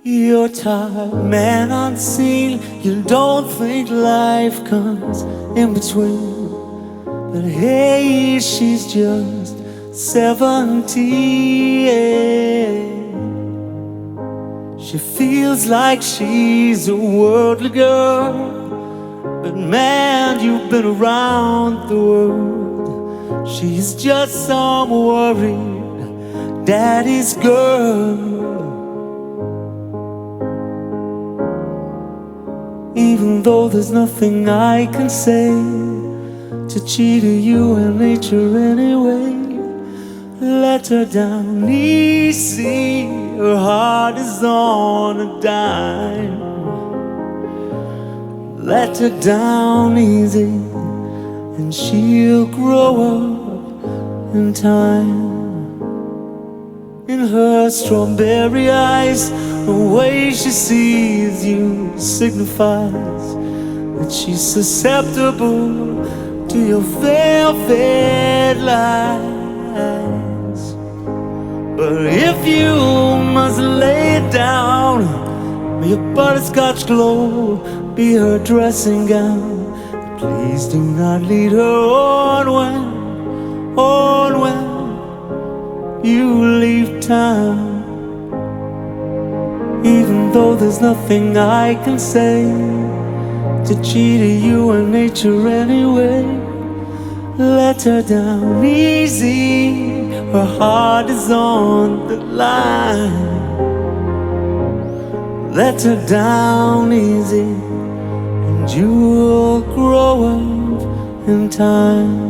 You're tired, man unseen. You don't think life comes in between. But hey, she's just 17. She feels like she's a worldly girl, but man, you've been around the world. She's just some worried daddy's girl. Even though there's nothing I can say to cheat you and nature anyway, let her down easy. Her heart is on a dime. Let her down easy, and she'll grow up in time. In her strawberry eyes, the way she sees you signifies that she's susceptible to your velvet lies. But if you must lay it down, may your butterscotch glow be her dressing gown. Please do not lead her on when you leave town. Even though there's nothing I can say to cheat you and nature anyway, let her down easy. Her heart is on the line. Let her down easy, and you'll grow up in time.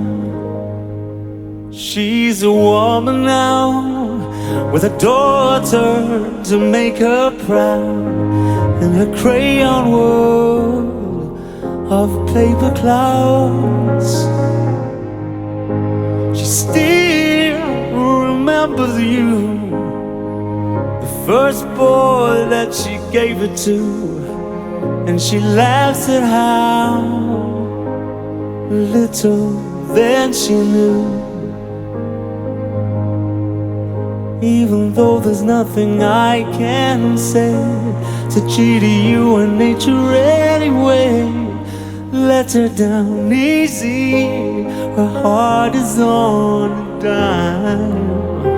She's a woman now, with a daughter to make her proud, in her crayon world of paper clouds. She still remembers you, the first boy that she gave it to, and she laughs at how little then she knew. Even though there's nothing I can say to cheat you and nature anyway, let her down easy. Her heart is on a dime.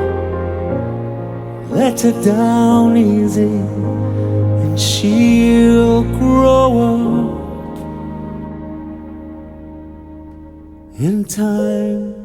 Let her down easy, and she'll grow up in time.